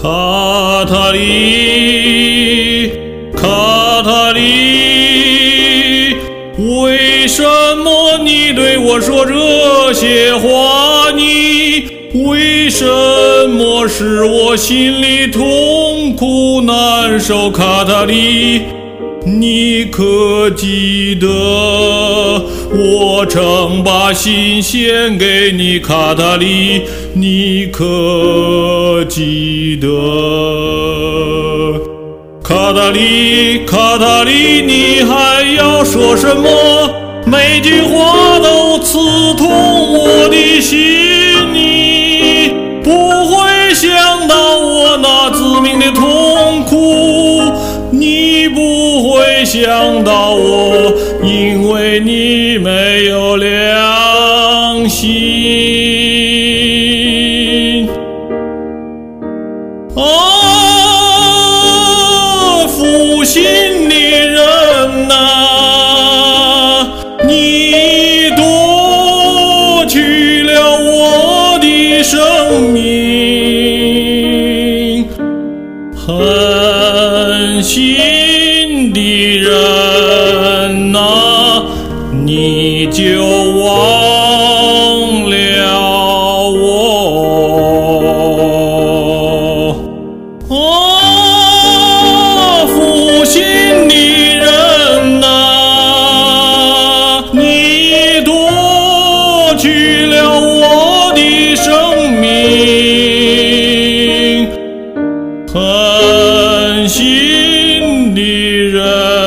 卡塔利，卡塔利，为什么你对我说这些话？你为什么使我心里痛苦难受？卡塔利，你可记得我曾把心献给你？卡塔利，你可记得？卡塔利，卡塔利，你还要说什么？每句话都刺痛我的心，你不会想到我那致命的痛苦，你不会想到我因为你没有良心。负心的人啊，你夺去了我的生命。狠心的人啊，你就忘了我。负心的人啊，你夺去了我的生命。狠心的人